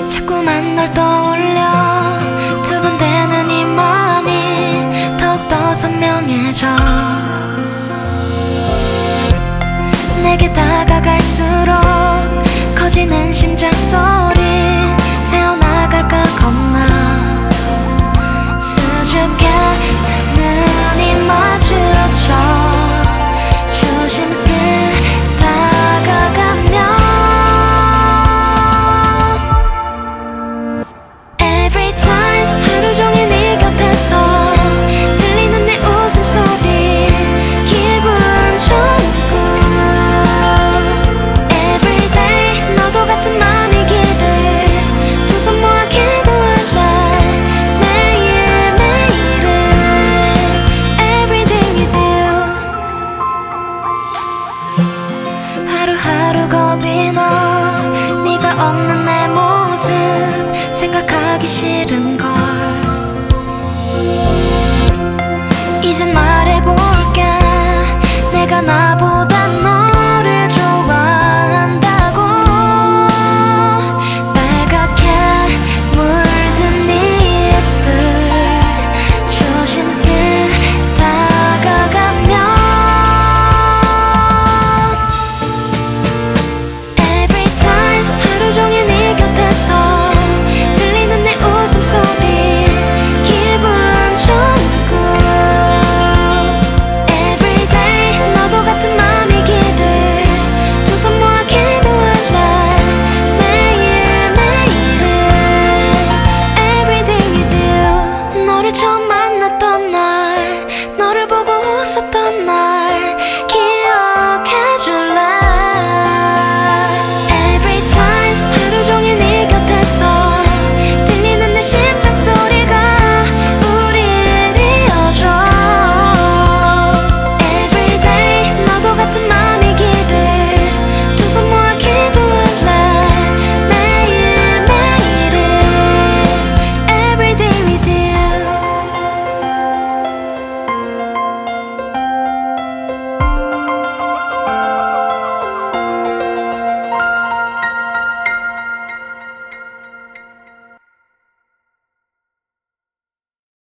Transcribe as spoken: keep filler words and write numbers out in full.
자꾸만 널 떠올려 두근대는 이 마음이 더욱더 선명해져. 내게 다가갈수록 커지는 심장 소리 새어나갈까 겁나. 수줍게 두 눈이 마주쳐 조심스레 다가가면 Every time 하루 종일 네 곁에서 들리는 내 웃음소리 기분 좋고 Every day 너도 같은 맘이기를 두 손 모아 기도할래. 매일매일은 Everything you do. 하루하루 겁이 나 네가 없는 내 모습 생각하기 싫은